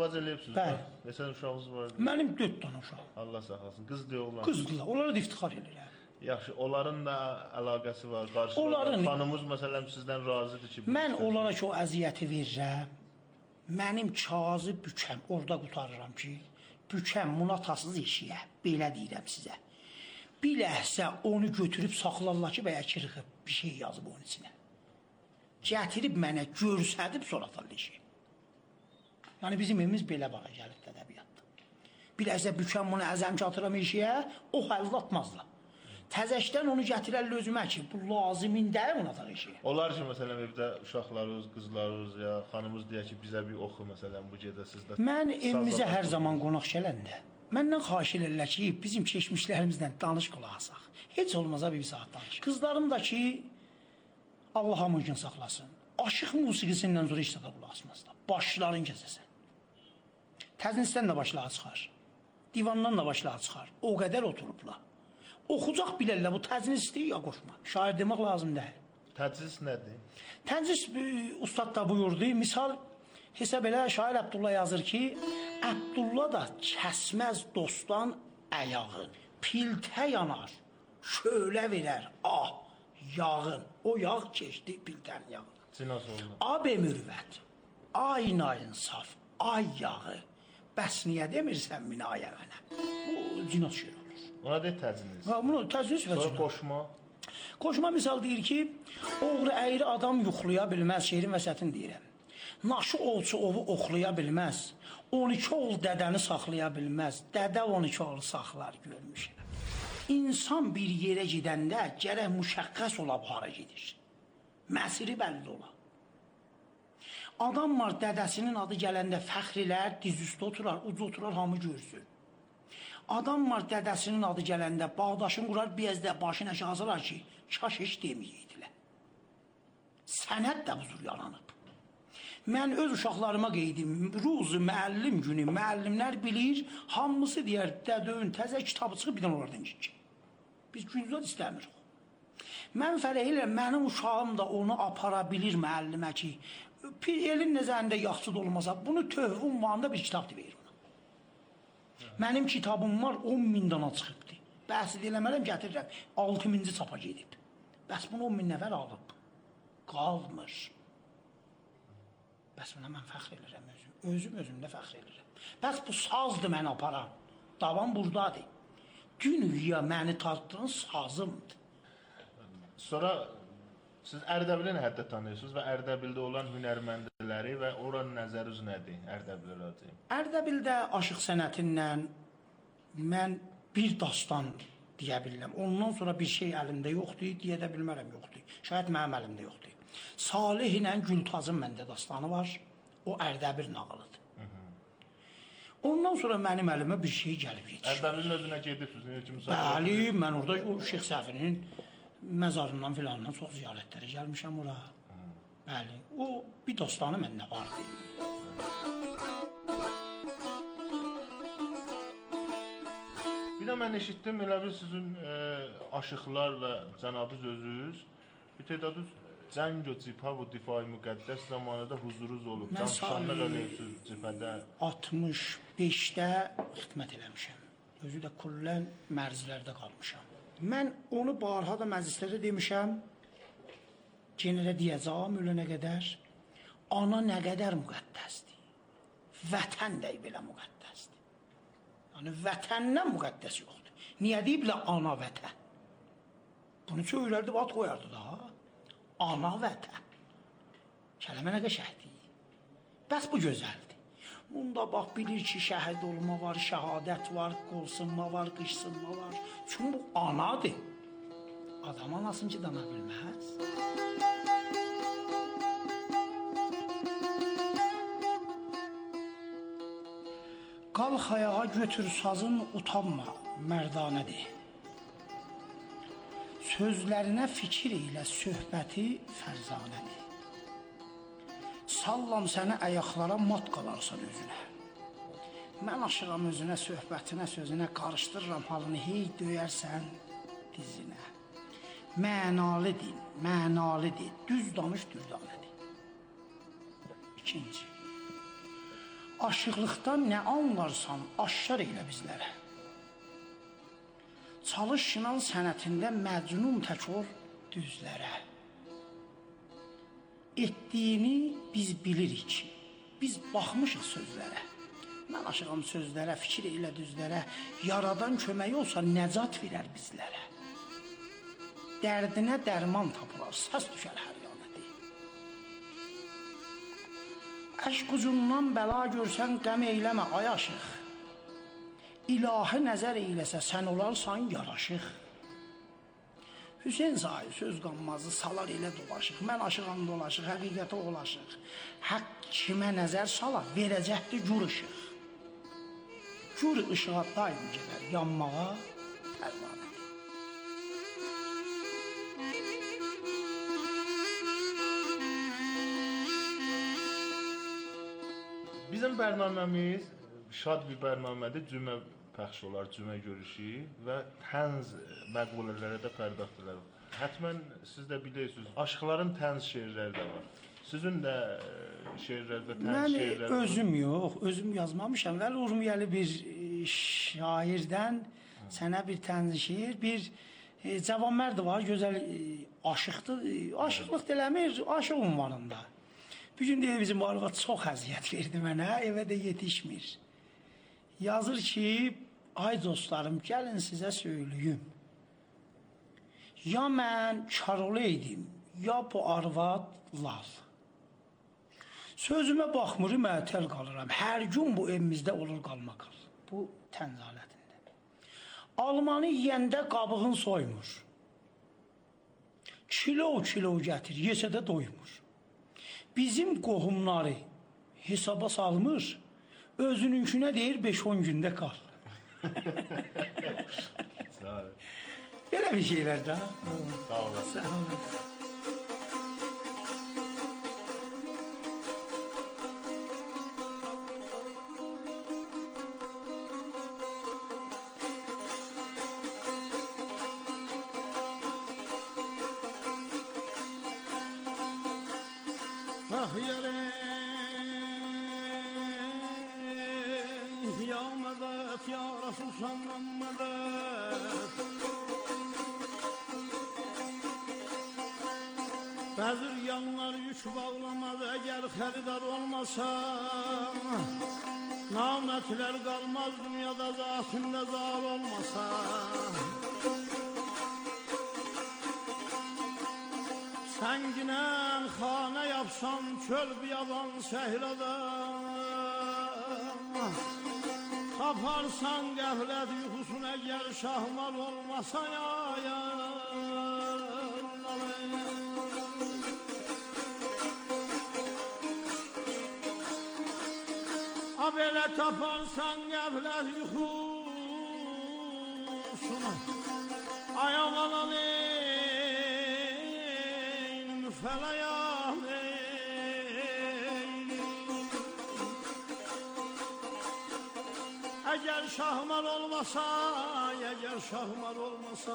İzdivac eləyibsiniz. Bəli. Neçə uşağınız var? Mənim 4 dənə uşağım. Allah saxlasın. Qızdır, oğlan. Qızdılar. Onlara da iftixar edirəm. Yaxşı, onların da əlaqəsi var. Qarşılıq. Onların- Xanımız məsələn sizdən razıdır ki, Mən onlara ki o əziyyəti verirəm. Mənim kağızı bükəm, orada qutarıram ki, bükəm munatasız eşiyə, belə deyirəm sizə. Bir ləhsə onu götürüb saxlarlar ki, bəyə kırıqıb, bir şey yazıb onun içinə. Gətirib mənə görsədib sonra atarlar eşiyə. Yəni bizim evimiz belə bağa gəlib ədəbiyyatda. Bir ləhsə bükəm bunu əzəm ki, atıram eşiyə, o həll atmazlar. Təzəşdən onu gətirərlər özümə ki, bu lazımində onu atar eşiyə. Onlar ki, məsələn, evdə uşaqlarınız, qızlarınız ya xanımız deyə ki, bizə bir oxu, məsələn, bu gecə sizdə. Mən evimizə hər zaman qonaq gələndə, məndən xahiş edirlər ki, bizim keçmişlərimizlə danış qulaq asaq. Heç olmasa bir saat danış. Qızlarım da ki, Allah hamınkini saxlasın. Aşıq musiqisindən sonra heç də qulaq asmazlar. Başların kəsəsən. Təznisdən də başları çıxar. Divandan da başları çıxar. O qədər oturublar. Oxucaq bilərlər, bu təznisdir ya qoşma. Şair demək lazım deyil. Tədris nədir? Tədris ustad da buyurdu. Misal, hesab elə şair Əbdullah yazır ki, Əbdullah da kəsməz dostdan əyağın, piltə yanar, şölə verər, yağın. O yağ keçdi piltənin yağını. Cinas oldu. Abi mürvət, ayın saf, ay yağı, bəs niyə demirsən minayə mənə? Bu cinas şeir olur. Ona deyək təcnis. Bunu təcnis və Sonra cinas. qoşma. Qoşma misal deyir ki, oğru əyri adam yuxlaya bilməz, şeirin vəsətini deyirəm. Naşı olçu ovu oxlaya bilməz, 12 oğul dədəni saxlaya bilməz, dədə 12 oğlu saxlar görmüşəm. İnsan bir yerə gedəndə gərək müşəqqəs ola bu hara gedir. Məsiri bəlli ola. Adam var dədəsinin adı gələndə fəxrilər, diz üstə oturar, ucu oturar, hamı görsün. Adam var dədəsinin adı gələndə bağdaşın qurar, bezdə başını aşağı azalar ki, kaş heç deməyəydilər. Sənət də buzur yalanıb. Mən öz uşaqlarıma qeydim, ruzu müəllim günü, müəllimlər bilir, hamısı deyər, dədövün təzə kitabı çıxıb bir dənə onlardan ki. Biz gündüzlər istəmirik. Mən fərəh ilə mənim uşağım da onu apara bilir müəllimə ki, elin nəzərində yaxçı da olmasa, bunu tövhü unvanında bir kitabdır verir ona. Mənim kitabım var, 10.000 dana çıxıbdır. Bəhs eləmələm, gətirirəm, 6.000-ci çapa gedib. Bəs bunu 10.000 nəfər alıb. Qalmır. Bəs buna mən fəxr edirəm özüm. Özümdə fəxr edirəm. Bəs bu sazdır məni aparan. Davam buradadır. Dünya məni tartdıran sazımdır. Sonra siz Ərdəbili nə həddə tanıyırsınız və Ərdəbildə olan hünərməndiləri və oranın nəzəriniz nədir Ərdəbilə racim? Ərdəbildə aşıq sənətindən mən bir dastan deyə bilirəm. Ondan sonra bir şey əlimdə yoxdur, deyə də bilmərəm yoxdur. Şayət mənim əlimdə yoxdur. Salih ilə Gültazın məndə dastanı var. O Ərdəbil nağılıdır. Ondan sonra mənim əlimə bir şey gəlib yetişir. Ərdəbilin özünə gedirsiniz. Bəli, mən orada o Şeyx Səfinin məzarından filandan çox ziyarətlərə gəlmişəm ora. Bəli, o bir dastanı məndə vardı. Bir də mən eşitdim, elə bir sizin aşıqlar və cənabınız özünüz, bir tədadüz Cəng o cipha bu difai müqəddəs zamanında huzuruz olub. Mən Canşanlıq eləyirsiniz cipədə. 65-də xidmət eləmişəm. Özü də kullən mərzlərdə qalmışam. Mən onu barha da məclislərdə demişəm, generə deyəcəm ölənə qədər, ana nə qədər müqəddəsdir, vətən də belə müqəddəsdir. Yəni, vətəndən müqəddəs yoxdur. Niyə deyiblər ana vətən? Bunu söylərdi, at qoyardı da. Ana vətən. Kələmə nə qəşəhdir. Bəs bu gözəldir. Bunda bax, bilir ki, şəhid olma var, şəhadət var, qolsunma var, qışsınma var. Çünki bu anadır. Adam anasını ki, dana bilməz. Qalx ayağa götür sazın, utanma, mərdanədir. Sözlərinə fikir ilə söhbəti fərzanədir. Sallam səni əyaqlara, mat qalarsan özünə. Mən aşığam özünə, söhbətinə, sözünə, qarışdırıram halını, hey döyərsən dizinə. Mənalıdır, düz danış dürdanədir. İkinci. Aşıqlıqdan nə anlarsan, aşkar elə bizlərə. Çalış şinan sənətində məcnun tək ol düzlərə. Etdiyini biz bilirik, biz baxmışıq sözlərə. Mən aşığam sözlərə, fikir elə düzlərə, yaradan kömək olsa nəcat verər bizlərə. Dərdinə dərman tapılar, səs düşər hər yana deyil. Əşq ucundan bəla görsən, qəm eyləmə ay aşıq. İlahi nəzər eyləsə, sən olarsan yaraşıq. Hüseyn sahi söz qanmazı salar elə dolaşıq. Mən aşığam dolaşıq, həqiqətə ulaşıq. Haqq kimə nəzər salar, verəcəkdir gür ışıq. Gür ışığa daim gedər, yanmağa pərvanədir. Bizim bərnaməmiz şad bir bərnamədir. Cümə pəxş olar, cümə görüşü və tənz məqbulələrə də pərdəxdirlər. Hətmən siz də bilirsiniz, aşıqların tənz şeirləri də var. Sizin də şeirlərdə tənz şeirlər var. Mən özüm yox, özüm yazmamışam. Vəli Urmiyəli bir şairdən sənə bir tənz şeir, bir cavanmərd var, gözəl aşıqdır. Aşıqlıq eləmir, aşıq ünvanında. Bir gün deyir, bizim arvad çox əziyyət verdi mənə, evə də yetişmir. Yazır ki, ay dostlarım, gəlin sizə söyləyim. Ya mən Karolu idim, ya bu arvad lal. Sözümə baxmırım, ətəl qalıram. Hər gün bu evimizdə olur qalmaqal. Bu tənz alətində. Almanı yiyəndə qabığın soymur. Kilo gətir, yesə də doymur. Bizim qohumları hesaba salmır, özününkünə deyir 5-10 gündə qal. Sağ olun. Belə bir şeylər də. Sağ olun. Sağ olun. Ah yare ya medet ya Resul senden medet. Bezir yanlar yük bağlamadı eğer xeridar olmasa, nametler kalmaz dünyada zatında zar olmasa. Senginen xana yapsan çöl biyaban sehrada, taparsan qəflət yuxusun eğer şahmal olmasa ya. Ha belə taparsan qəflət yuxusunu ayağa alalım felayam eğer şahmal olmasa, eğer şahmal olmasa.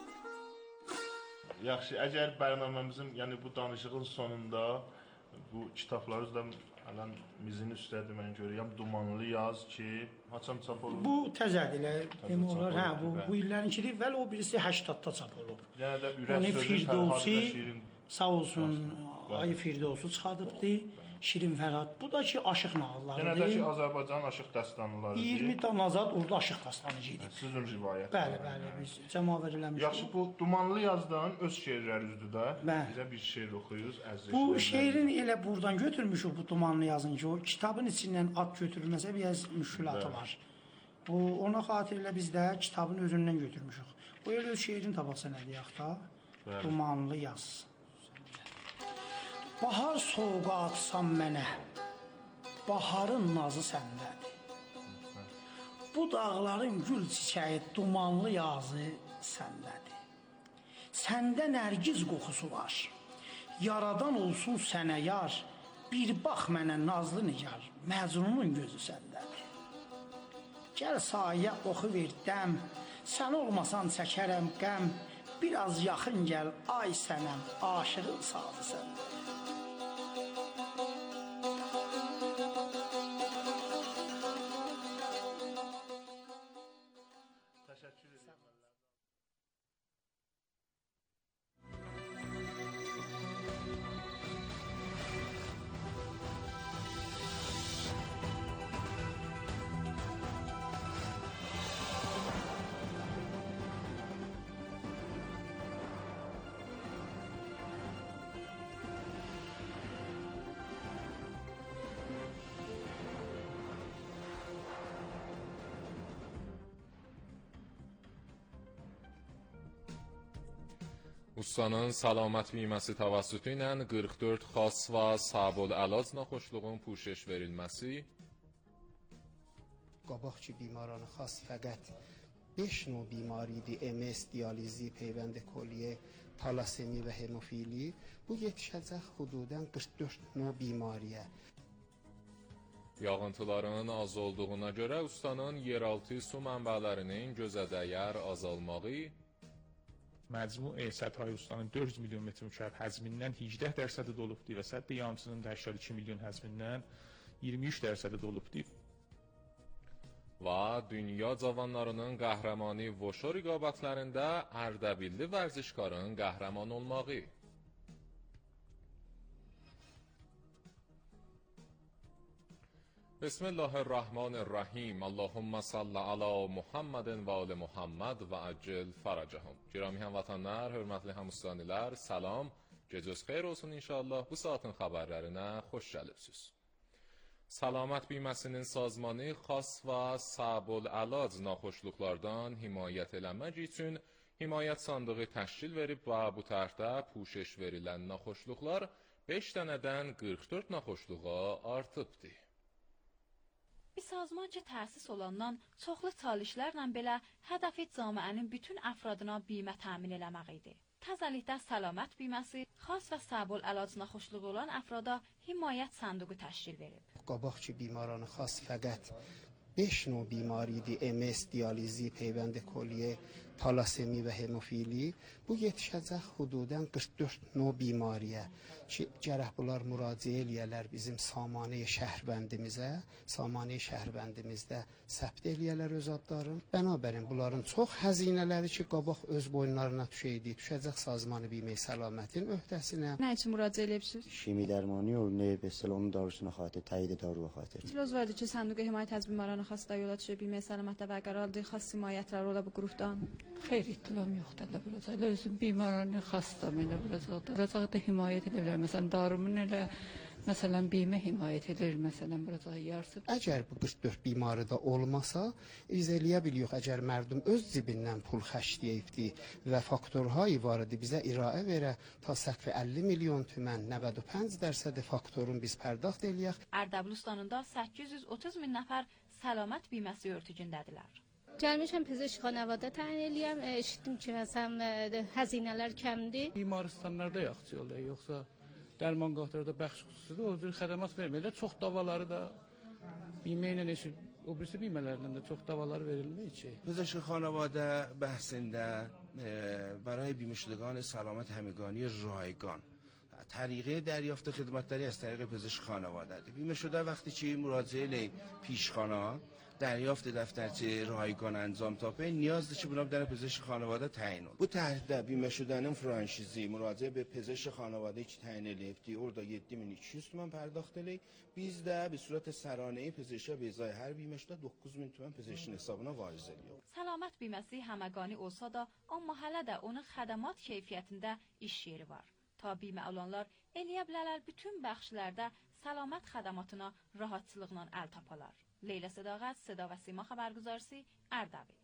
Yaxşı, əgər bərnaməmizin, yəni bu danışığın sonunda bu kitablarınız da alən mizin üstədir mən görürəm. Dumanlı yaz ki, haçan çap olub? Bu təzədir, demək olar. Hə, çap olub, bu illərinkidir. Vəli o birisi 80-da çap olub. Yəni də ürək Onu sözü Firdovsi Fərhadə şirin. sağ olsun, ayı Firdovsi çıxardıbdı. Şirin Fərhad. Bu da ki aşıq Yenə də nağıllarıdır. ki Azərbaycan aşıq dastanlarıdır. 20 dana azad orada aşıq dastanıcıydı. Sizin rivayət. Bəli, biz cəmavər eləmişik. Yaxşı, bu Dumanlı yazdan öz şeirlərinizdir də. Bəli. Bizə bir şeir oxuyuruz, əziz Bu eşidicilərimiz. şeirin elə buradan götürmüşük bu dumanlı yazın ki, o kitabın içindən ad götürülməsə biraz müşkülatı Bəli. var. Bu ona xatirlə biz də kitabın özündən götürmüşük. Bu elə öz şeirin tabaqsa nə deyək da? Bəli. Dumanlı yaz. Bahar soğuğu atsan mənə, baharın nazı səndədir. Bu dağların gül çiçəyi dumanlı yazı səndədir. Səndə nərgiz qoxusu var. Yaradan olsun sənə yar. Bir bax mənə nazlı nigar. Məcnunun gözü səndədir. Gəl sayə oxu ver dəm. Sən olmasan çəkərəm qəm. Biraz yaxın gəl ay sənəm. Aşığın sazı səndədir. Ustanın salamat بیمəsi təvəssütü ilə 44 xas və sabul əlac naxoşluğun puşeş verilməsi, Qabaqçı بیماران خاص فقط 5 نوع بیماری دی MS دیالیزی پیوند کلیه تالاسمی و هموفیلی bu yetişəcək xududən 44 növ bimariyə. yağıntıların az olduğuna görə ustanın yeraltı su mənbələrinin gözədəyər azalmağı, مجموع سدهای استان 400 میلیون متر مکعب حجmindən 18% dolubdur və sədd yamsının da 82 milyon həzmindən 23% dolubdur. və dünya cavanlarının qəhrəmanı Voşo rəqabətlərində Ərdəbilli vərzişkarın qəhrəman olmağı. Bismillahirrahmanirrahim. Allahumma salli ala Muhammedin və ali Muhammed və acil faracahum. Girami həmvətənlər, hörmətli həmüstanilər, salam. Gecəz xeyir olsun inşallah. Bu saatin xəbərlərinə xoş gəlibsiniz. Salamat بیمəsinin sazmanı xas və sabul əlac naxoşluqlardan himayət eləmək üçün himayət sandığı təşkil verib və bu tərtə puşeş verilən naxoşluqlar 5 dənədən 44 naxoşluğa artıbdır. Bir sazman ki təsis olandan çoxlu çalışlarla belə hədəfi camiənin bütün əfradına bimə təmin eləmək idi. Təzəlikdə salamat biməsi xas və sabul əlac naxoşluğu olan əfrada himayət sandığı təşkil verib. Qabaqçı بیماران خاص فقط 5 نوع بیماری دی MS دیالیزی پیوند کلیه تالاسمی و هموفیلی bu yetişəcək xududən 44 növ bimariyə ki, gərək bunlar müraciə eləyələr bizim Samaneyə şəhərbəndimizdə səbt eləyələr öz adlarını. Bənabərin bunların çox xəzinələri ki, qabaq öz boyunlarına düşəcək sazmanı bimə səlamətin öhdəsinə. Nə üçün müraciə edibsiniz? شیمی درمانی و نه به اصطلاح اون داروسون خاطر تایید دارو خاطر. İtiraz vardı ki, صندوق حمایت از بیماران خسته yola düşüb bimə səlamətdə və qərarlı xas himayətlər ola bu qrupdan. Xeyr, ittilam yoxdur da biləcəklər. Özüm bimaranı xəstəm elə biləcəklər. Biləcəkdə himayət edirlər. Məsələn, darumun elə məsələn bimə himayət edir, məsələn, biləcək yarısı. Əgər bu 44 bimarıda olmasa, biz eləyə bilirik, əgər mərdum öz cibindən pul xərcləyibdi və faktorhayı var idi bizə iraə verə ta səqfi 50 milyon tümən 95% faktorun biz pərdəxt eləyək. Ərdəbil ustanında 830 min nəfər salamat biməsi örtücündədirlər. Gəlmişəm pezişk xanəvada təyin eləyəm. Eşitdim ki, məsələn, həzinələr kəmdir. Bimaristanlarda yaxşı olur, yoxsa dərman qatarda bəxş xüsusidir, o cür xədəmat vermirlər. Çox davaları da bimə ilə o birisi bimələrlə də çox davaları verilmir ki. پزشک خانواده بحثنده برای بیمه شدگان سلامت همگانی رایگان طریقه دریافت خدمت‌داری از طریق پزشک خانواده است. بیمه شده وقتی که مراجعه پیشخانه دریافت دفترچه رایگان انجام تاپه نیاز داشته بنابر در پزشک خانواده تعیین oldu. Bu tərhdə بیمه şudanın franşizi müraciə به پزشک خانواده ki təyin eləyibdi. Orada 7200 تومان پرداخت eləyik. Biz də به صورت سرانه پزشک به ازای هر بیمه şuda 9000 تومان پزشkin hesabına variz ediyor. Salamat biməsi həməqani olsa da, amma hələ də onun xədəmat keyfiyyətində iş yeri var. Ta bimə alanlar eləyə bilərlər bütün bəxşlərdə salamat xədamatına rahatçılıqla əl tapalar. Leyla Sədaqət, Seda və Sima xəbərgüzarisi, Ərdəbil.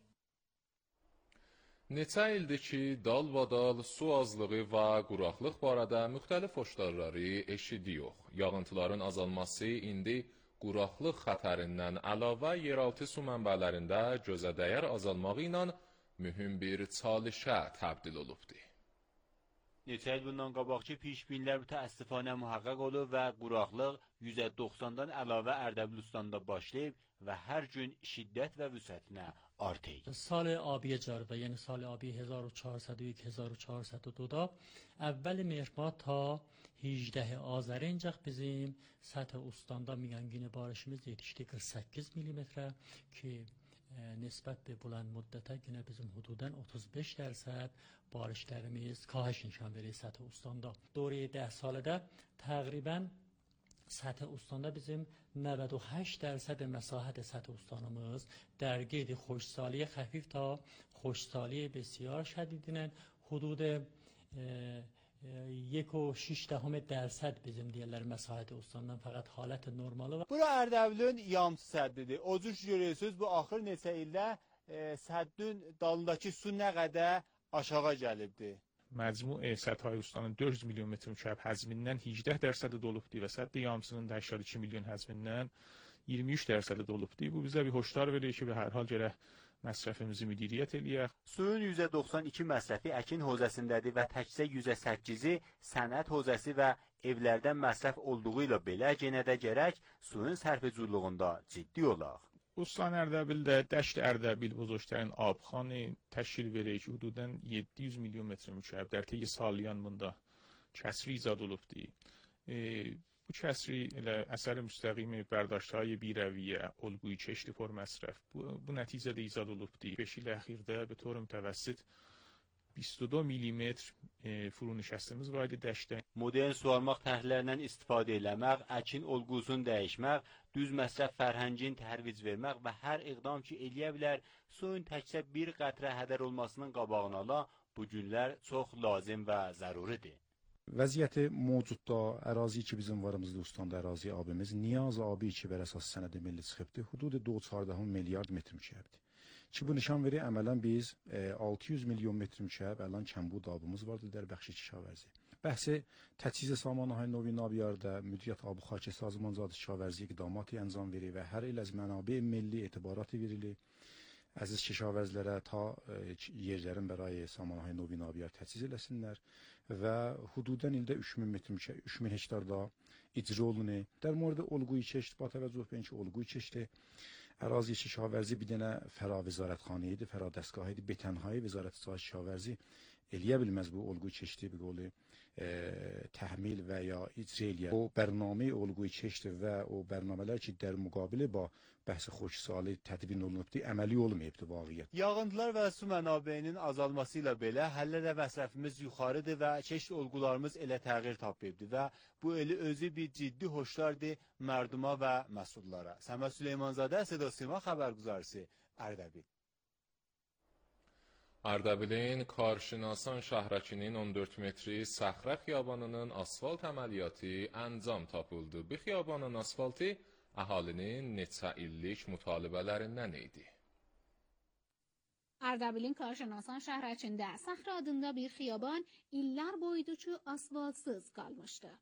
Neçə ildir ki, dalbadal su azlığı və quraqlıq barədə müxtəlif hoşdarları eşidiyox. Yağıntıların azalması indi quraqlıq xətərindən əlavə yeraltı su mənbələrində gözədəyər azalmağı ilə mühüm bir çalışə təbdil olubdur. Neçə il bundan qabaqki pişbinlər mütəəssifانه mühaqqaq olub və quraqlıq 190-dan əlavə Ərdəbilistanda başlayıb və hər gün şiddət və vüsətinə artır. سال آبی جاربه یعنی سال آبی 1401-1402 اول مهر ماه تا 18 آذر incaq bizim سطح ustandə miqangini barışımız yetişdi 48 milimetre ki nisbət bir bulan müddətə yine bizim hududdan 35% barışlarımız kahiş nişan verir سطح ustandə. Doğruya 10 salıda təqribən سطح ustandə bizim 98% مساحت سطح ustanımız درگیر خشکسالی خفیف تا خشکسالی بسیار شدیدین حدود 1.6% bizim deyirlər məsahət ustandan fəqət halət normalı var. Bura Ərdəbilin yamsı səddidir. O cür görürsünüz bu axır neçə ildə səddin dalındakı su nə qədər aşağı gəlibdi. məcmu səthə ustaının 400 milyon metr mükəb həzmindən 18% dolubdur və sədd yamsının da 82 milyon həzmindən 23% dolubdur. Bu bizə bir hoşdar verir ki, hər hal gərək məsrəfimizi müdiriyyət eləyək. Suyun %92 məsrəfi əkin hozəsindədir və təkcə %8-i sənət hozəsi və evlərdən məsrəf olduğu ilə belə yenə də gərək suyun sərfəcurluğunda ciddi olaq. Ustan Ərdəbildə Dəşt Ərdəbil buzuşların abxanı təşkil verir ki, hududən 700 milyon metr mükəb در طی سالیان bunda kəsri icad olubdur. Bu kəsri elə əsər müstəqim bərdاشt‌های بیرویه الگوی کشت پر مصرف bu nəticədə icad olubdur. 5 il əxirdə به طور متوسط 22 millimetr furunişəstimiz var idi dəştdə. Modern suvarmaq təhlillərindən istifadə eləmək, əkin olgusunu dəyişmək, düz məsrəf fərhəngin tərvic vermək və hər iqdam ki eləyə bilər, suyun təkcə bir qətrə hədər olmasının qabağını ala, bu günlər çox lazım və zəruridir. Vəziyyət mövcudda ərazi ki bizim varımızda ustandə ərazi abimiz niyaz abi ki bər əsas sənədi milli çıxıbdır, hudud 2.4 milyard metr mükəbdir. Ki bu nişan verir əmələn biz 600 milyon metr mükəb ələn kəmbud abımız vardır در بخش کشاورزی. بحث تجهیز سامانه‌های نوین آبیارده مدیریت آب و خاک سازمانزاد کشاورزی اقداماتی انجام verir və hər il az mənabع milli etibarat verilir. Əziz kişavərzlərə ta yerlərin bərای samanhay novin abiyar təchiz eləsinlər və hududən ildə 3000 hektarda icra olunur. در مورد الگوی کشت با توجه به اینکه الگوی کشت ərazi kişavərzi bir dənə fəra vəzarətxana idi, fəra dəstgahı idi, betənhayı vəzarət kişavərzi eləyə bilməz bu olgu keçdi bir qolu təhmil və ya icra eləyə. O bərnamə olgu keçdi və o bərnamələr ki در müqabilə با bəhs xocsalı tədvin olunubdu, əməli olmayıbdı vaqiət. Yağıntılar və su mənabeyinin azalması ilə belə həllə də məsrəfimiz yuxarıdır və keçid olgularımız elə təğyir tapıbdı və bu eli özü bir ciddi hoşlardır mərduma və məsullara. Səməd Süleymanzadə, Seda Sima xəbərguzarisi, Ərdəbil. Ərdəbilin Karşınasan şəhrəkinin 14 metri Səxrə xiyabanının asfalt əməliyyatı əncam tapıldı. Bu xiyabanın asfaltı əhalinin neçə illik mütalibələrindən idi. Ərdəbilin Karşınasan şəhrəkində Səxrə adında bir xiyaban illər boyudur ki, asfaltsız qalmışdı.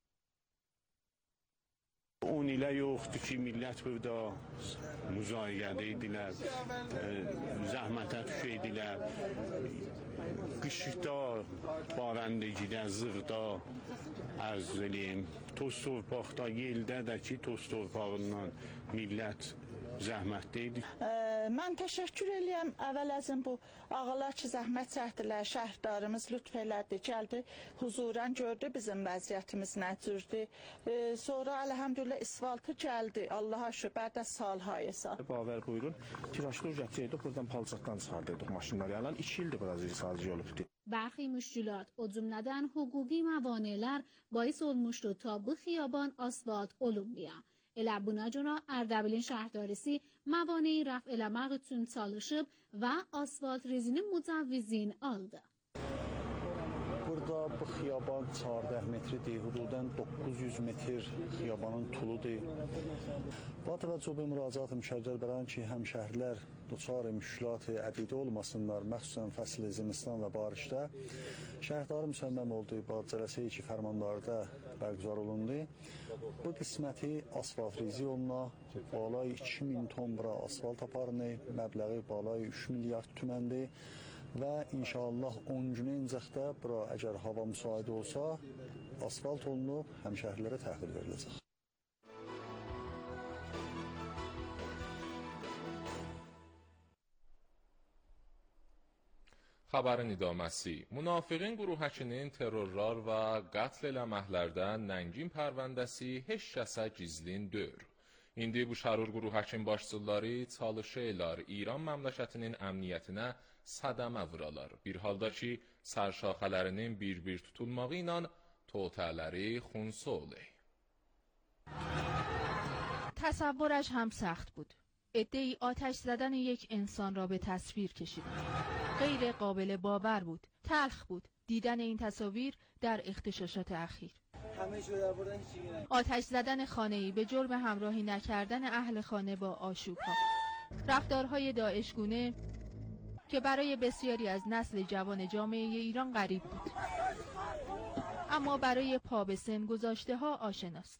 10 ilə yoxdur ki, millət burada müzayiqədə idilər, zəhmətə düşəydilər, qışda, barəndəgidə, zırda, ərz eləyim, toz torpaqda, yeldə də ki, toz torpağından millət zəhmətdə idi. Mən təşəkkür eləyəm əvvəlazın bu ağalar ki, zəhmət çəkdilər, şəhərdarımız lütf elədi, gəldi, huzurən gördü bizim vəziyyətimiz nə cürdür. Sonra əlhəmdülillah isvaltı gəldi, Allaha şükür, bədə salhayı sal. Bavər buyurun, tiraşdor gətirdik, buradan palçaqdan çıxardıq maşınları, yalan 2 ildir biraz izsazı olubdu. برخی مشکلات o cümlədən hüquqi məvanələr باعث olmuşdu ta bu xiyaban asfalt olunmaya. Elə buna görə Ərdəbilin şəhərdarisi məvanəyi rəf eləmək üçün çalışıb və asfalt rezinin mücəvvizini aldı. Burada bu xiyaban 14 metridir, hududən 900 metr xiyabanın tuludur. Bu təvəccübü müraciət müşərrər bərən ki, həmşəhərlər duçar müşkilat ədidə olmasınlar, məxsusən fəsil zimistan və barışda. Şəhərdarı müsəmməm olduğu bu cələsə-i ki, fərmanlarda bərqüzar olundu. Bu qisməti asfalt rezi oluna, balay 2000 ton bura asfalt aparını, məbləği balay 3 milyard tüməndir. Və inşallah 10 günə incəqdə bura əgər hava müsait olsa, asfalt olunub həmşəhərlərə təhvil veriləcək. Xəbərin idaməsi. Münafiqin qruhəkinin terrorlar və qətl eləməklərdən nəngin pərvəndəsi heç kəsə gizlin deyil. İndi bu şərur qruhəkin başçıları çalışırlar İran məmləkətinin əmniyyətinə sədəmə vuralar. Bir halda ki, sərşaxələrinin bir-bir tutulmağı ilə توطئه‌ləri خنثی olur. تصورش هم سخت بود. عده‌ای آتش زدن یک انسان را به تصویر کشیدند. غیر قابل باور بود. تلخ بود دیدن این تصاویر در اغتشاشات اخیر. آتش زدن خانه‌ای به جرم همراهی نکردن اهل خانه با آشوب‌ها. رفتارهای داعشگونه که برای بسیاری از نسل جوان جامعه ایران غریب بود، اما برای پا به سن گذاشته ها آشناست.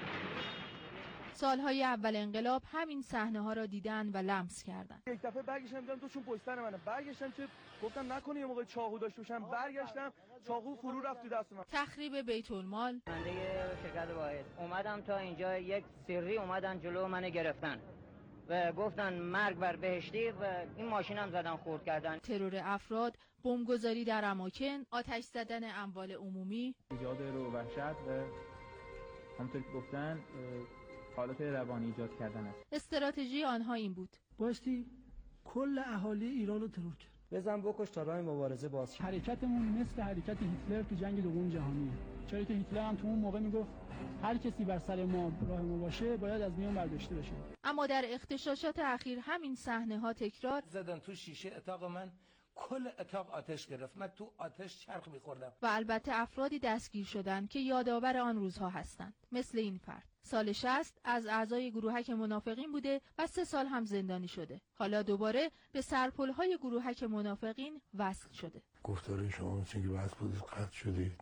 سالهای اول انقلاب همین صحنه ها را دیدن و لمس کردن. یک دفعه برگشتم دیدم تو چون پشت سر منه، برگشتم که گفتم نکنه یه موقع چاقو داشته باشم، برگشتم چاقو فرو رفت تو دست من. تخریب بیت المال. بنده شرکت واحد اومدم تا اینجا، یک سری اومدن جلو من گرفتن و گفتن مرگ بر بهشتی و این ماشینم زدن خورد کردن. ترور افراد، بمبگذاری در اماکن، آتش زدن اموال عمومی، ایجاد رو وحشت و همونطور که گفتن حالت روانی ایجاد کردن است. استراتژی آنها این بود: باستی کل اهالی ایران رو ترور کرد. بزن بکش تا راه مبارزه باز. حرکتمون مثل حرکت هیتلر تو جنگ دوم جهانی، چرا که هیتلر هم تو اون موقع میگفت هر کسی بر سر ما راه ما باشه باید از میان برداشته بشه. اما در اغتشاشات اخیر همین صحنه ها تکرار. زدن تو شیشه اتاق من، کل اتاق آتش گرفت، من تو آتش چرخ می‌خوردم. و البته افرادی دستگیر شدند که یادآور آن روزها هستند، مثل این فرد. سال 60 از اعضای گروهک منافقین بوده و 3 سال هم زندانی شده. حالا دوباره به سرپل‌های گروهک منافقین وصل شده. گفتار شما مثل که وصل بودید قطع شدید.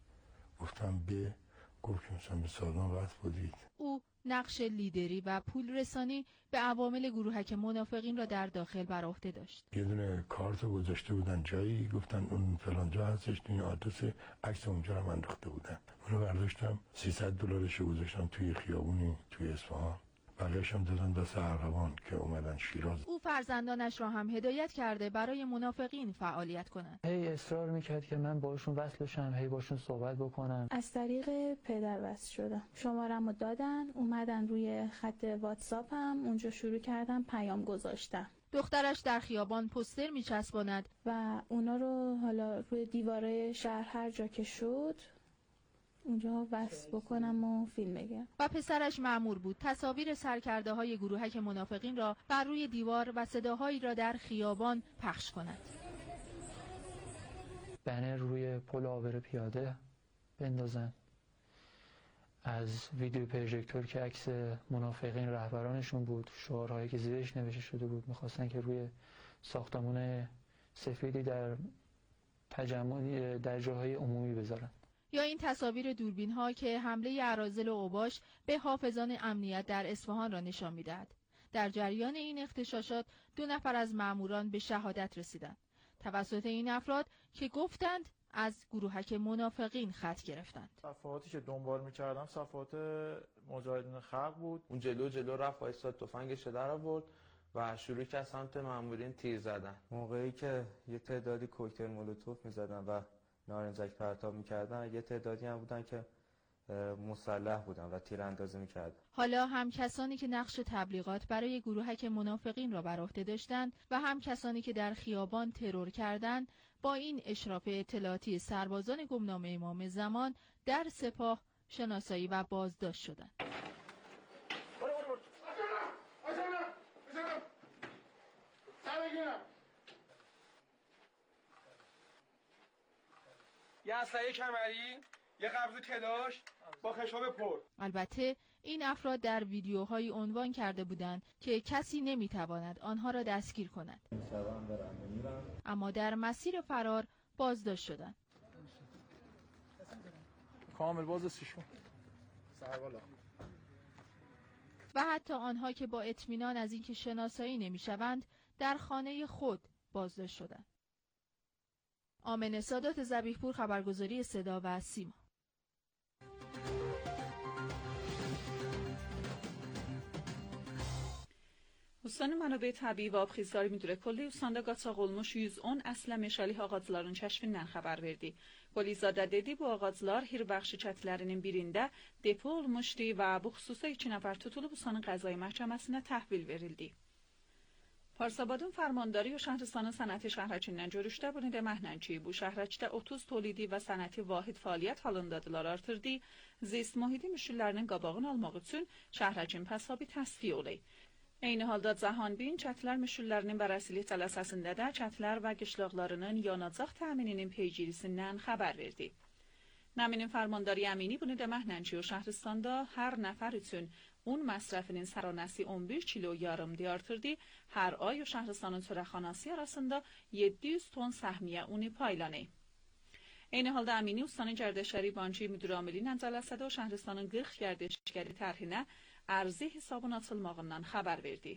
گفتم گفت که مثلا به سازمان وصل بودید. او نقش لیدری و پول رسانی به عوامل گروهک منافقین را در داخل بر عهده داشت. یه دونه کارت گذاشته بودن جایی، گفتن اون فلان جا هستش، تو این آدرس عکس اونجا رو انداخته بودن. اونو برداشتم $300 گذاشتم توی خیابونی توی اصفهان. بقیه‌اش هم دادن دست ارغوان که اومدن شیراز. او فرزندانش را هم هدایت کرده برای منافقین فعالیت کنند. هی اصرار میکرد که من باشون وصل بشم، هی باشون صحبت بکنم. از طریق پدر وصل شدم. شماره‌مو دادن، اومدن روی خط واتساپم، اونجا شروع کردم پیام گذاشتم. دخترش در خیابان پوستر میچسباند و اونا رو حالا روی دیواره شهر هر جا که شد اونجا وصل بکنم و فیلم بگیرم. و پسرش مأمور بود تصاویر سرکرده های گروهک منافقین را بر روی دیوار و صداهایی را در خیابان پخش کند. بنر روی پل عابر پیاده بندازن، از ویدیو پروژکتور که عکس منافقین رهبرانشون بود، شعارهایی که زیرش نوشته شده بود، میخواستن که روی ساختمان سفیدی در تجمع در جاهای عمومی بذارن. یا این تصاویر دوربین ها که حمله اراذل و اوباش به حافظان امنیت در اصفهان را نشان می‌دهد. در جریان این اغتشاشات 2 نفر از ماموران به شهادت رسیدند توسط این افراد که گفتند از گروهک منافقین خط گرفتند. صفحاتی که دنبال می‌کردم صفحات مجاهدین خلق بود. اون جلو رفت وایساد، تفنگش در آورد و شروع کرد سمت مامورین تیر زدن. موقعی که یه تعدادی کوکتل مولوتوف می‌زدن و نارنجک پرتاب می‌کردن، یه تعدادی هم بودن که مسلح بودن و تیراندازی می‌کردن. حالا هم کسانی که نقش تبلیغات برای گروهک منافقین را بر عهده داشتند و هم کسانی که در خیابان ترور کردند با این اشراف اطلاعاتی سربازان گمنام امام زمان در سپاه شناسایی و بازداشت شدند. یه اسلحه کمری، یه قبض کلاش با خشاب پر. البته این افراد در ویدیوهایی عنوان کرده بودند که کسی نمیتواند آنها را دستگیر کند. اما در مسیر فرار بازداشت شدند. کامل بازداشتشون. و حتی آنها که با اطمینان از اینکه شناسایی نمیشوند در خانه خود بازداشت شدند. آمنه سادات ذبیحپور، خبرگزاری صدا و سیما. Ustanın mənabə təbii və abxizləri müdürə kolli Ustandə qaçaq olmuş 110 əslə meşəlik ağacların kəşfindən xəbər verdi. Qolizadə dedi, bu ağaclar Hirbəxşi kəndlərinin birində depo olmuşdu və bu xüsusda 2 nəfər tutulub Ustanın qəzai məhkəməsinə təhvil verildi. Parsabadın fərmandarı və Şəhristanın sənəti şəhrəçindən görüşdə bunu deməklə ki, bu şəhrəçdə 30 tolidi və sənəti vahid fəaliyyət halındadılar artırdı, zist mühiti müşkillərinin qabağını almaq üçün şəhrəçin pəsabi təsfiyə olay. Eyni halda Cahanbin çətlər müşkillərinin bərəsilik cələsəsində də çətlər və qışlaqlarının yanacaq təmininin peygirisindən xəbər verdi. Nəminin fərmandarı Əmini bunu deməklə ki, o Şəhristanda hər nəfər üçün un məsrəfinin səranəsi 11 kilo yarım artırdı. Hər ay o Şəhristanın çörəkxanası arasında 700 ton səhmiyyə uni paylanır. Eyni halda Əmini Ustanın Gərdəşəri Bankı müdüramilə ilə cələsədə o Şəhristanın 40 gərdəşgəri tərhinə ərzi hesabın açılmağından xəbər verdi.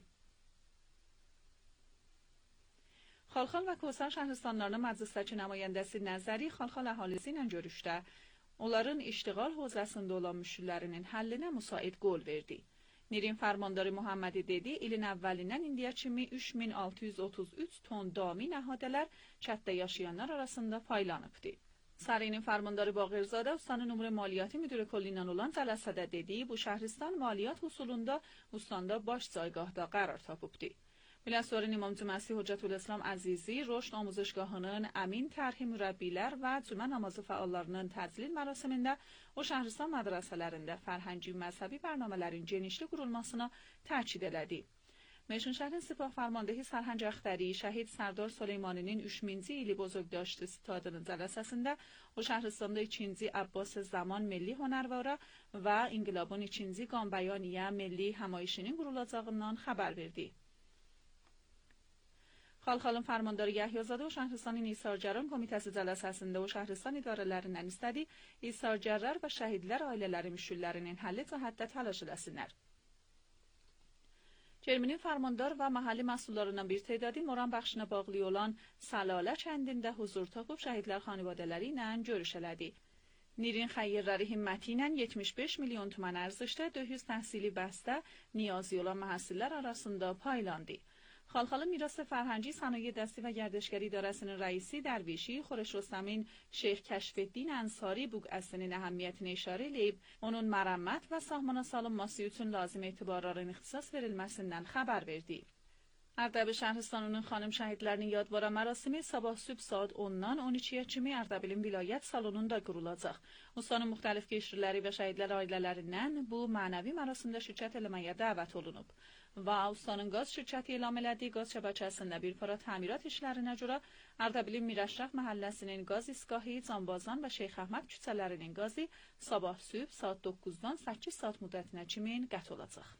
Xalxal və Kosar şəhristanlarının məclisdəki nümayəndəsi Nəzəri xalxal əhalisi ilə görüşdə onların iştiğal hövzəsində olan müşkillərinin həllinə müsait qol verdi. Nirin fərmandarı Muhammədi dedi, ilin əvvəlindən indiyə kimi 3633 ton dami nəhadələr kənddə yaşayanlar arasında paylanıbdı. Sarayının fərmandarı Baqirzadə ustanın Umre Maliyyəti Müdürü Kolli ilə olan cələsədə dedi, bu şəhristan maliyyət husulunda ustandə baş caygahda qərar tapıbdı. Biləsuvarın İmam Cüməsi Hüccətülislam Əzizi, Roşd Amuzuşgahının əmin tərhi mürəbbilər və cümə namazı fəallarının təclil mərasimində o şəhristan mədrəsələrində fərhəngi məzhəbi bərnamələrin genişli qurulmasına təkid elədi. Meşun şəhrin Sipah Fərmandehi Sərhəng Əxtəri, şəhid Sərdar Süleymaninin 3000-ci ili bozorgdaştı stadının cələsəsində o şəhristanda 2-ci Abbas Zaman Milli Honərvara və İnqilabın 2-ci Qanbəyaniyə Milli Həmayişinin qurulacağından xəbər verdi. Xalxalın fərmandarı Yəhyazadə o şəhristanın İsargəran komitəsi cələsəsində o şəhristan idarələrindən istədi, İsargərlər və şəhidlər ailələri müşkillərinin həlli cəhətdə təlaş eləsinlər. Cerminin fərmandar və mahalli məsullarından bir tədadı Moran bəxşinə bağlı olan Salalə kəndində huzur tapıb şəhidlər xanivadələri ilə görüş elədi. Nirin xəyyirləri himməti ilə 75 milyon tümən ərzişdə 400 təhsili bəstə niyazı olan məhəssillər arasında paylandı. Xalxalın Miras Fərhəngi Sənaye Dəsti və Gərdəşgəri İdarəsinin rəisi Dərvişi Xoreş Rüstəmin Şeyx Kəşfəddin Ənsari bu əsinin əhəmiyyətinə işarə edib, onun mərəmmət və sahmana salınması üçün lazım etibarların ixtisas verilməsindən xəbər verdi. Ərdəbil şəhristanının xanım şəhidlərinin yadvara mərasimi sabah sübh saat 10-dan 12-yə kimi Ərdəbilin vilayət salonunda qurulacaq. Ustanın müxtəlif keçiriləri və şəhidlər ailələrindən bu mənəvi mərasimdə şirkət eləməyə dəvət olunub. Və ustanın qaz şirkəti elan elədiyi qaz şəbəkəsində bir para təmirat işlərinə görə Ərdəbilin Mirəşrəf məhəlləsinin qaz isqahı, Canbazan və Şeyx Əhməd küçələrinin qazı sabah sübh saat 9-dan 8 saat müddətinə kimi qət olacaq.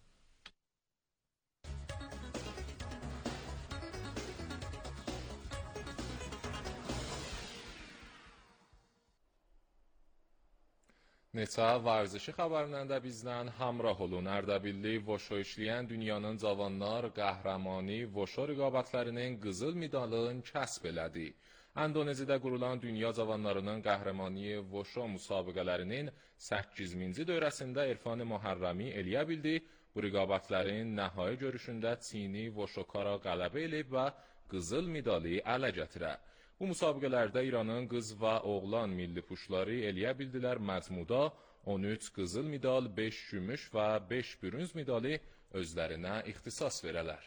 Neçə vərzişi xəbərlərində bizdən həmrah olun. Ərdəbilli voşo işləyən dünyanın cavanlar qəhrəmani voşo rəqabətlərinin qızıl medalını kəsb elədi. Endonezidə qurulan dünya cavanlarının qəhrəmani voşo müsabiqələrinin 8-ci dövrəsində İrfan Muharrami eləyə bildi. Bu rəqabətlərin nəhai görüşündə Çini voşokara qələbə eləyib və qızıl medalı ələ gətirə. Bu müsabiqələrdə İranın qız və oğlan milli puşları eləyə bildilər məcmuda 13 qızıl medal, 5 gümüş və 5 bürünz medalı özlərinə ixtisas verələr.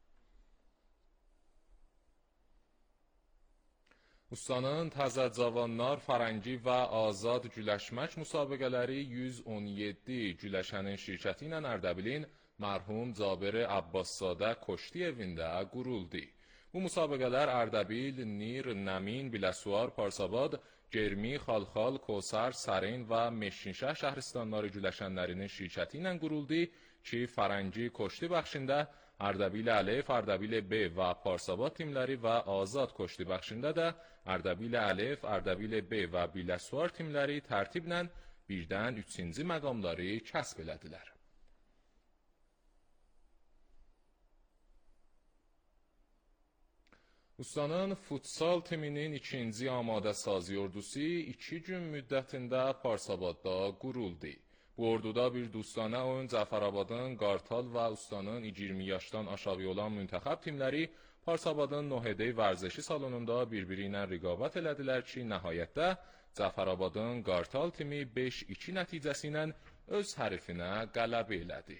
Ustanın təzə cavanlar, fərəngi və azad güləşmək müsabiqələri 117 güləşənin şirkəti ilə Ərdəbilin mərhum Cabir Abbaszadə Koşti evində quruldu. Bu müsabiqələr Ərdəbil, Nir, Nəmin, Biləsuvar, Parsabad, Germi, Xalxal, Kosar, Sarin və Meşinşah şəhristanları güləşənlərinin şirkəti ilə quruldu ki, fərəngi Koşti bəxşində Ərdəbil Əlif, Ərdəbil B və Parsabad timləri və azad Koşti bəxşində də Ərdəbil Əlif, Ərdəbil B və Biləsuvar timləri tərtiblə birdən 3-cü məqamları kəsb elədilər. Ustanın futsal timinin 2-ci amadə sazı ordusu 2 gün müddətində Parsabadda quruldu. Bu orduda bir dostana oyun Cəfərabadın Qartal və ustanın 20 yaşdan aşağı olan müntəxəb timləri Parsabadın Nohedey vərzişi salonunda bir-biri ilə rəqabət elədilər ki, nəhayətdə Cəfərabadın Qartal timi 5-2 nəticəsi ilə öz hərifinə qələbə elədi.